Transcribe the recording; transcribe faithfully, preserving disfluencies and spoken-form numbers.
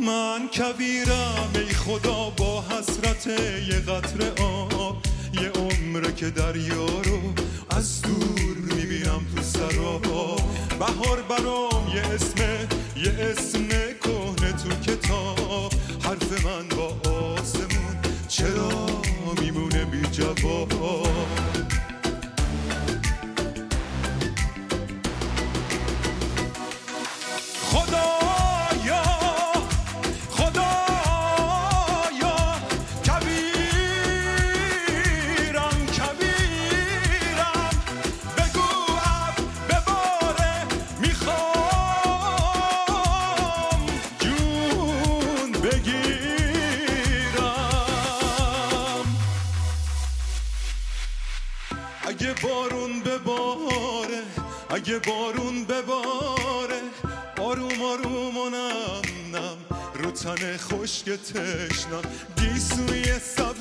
من کویرم ای خدا با حسرت یه قطره آب، یه عمره که دریا رو از دور میبینم تو سراب. بهار برام یه اسمه، یه اسم کهنه تو کتاب. حرف من با آسمون چرا میمونه بی جواب؟ خدایا خدایا کبیرم کبیرم، بگو اب بباره میخوام جون بگیرم. اگه بارون بباره، اگه بارون بباره، آروم آروم و نم نم رو تن خشک تشنم، گیسوی سبز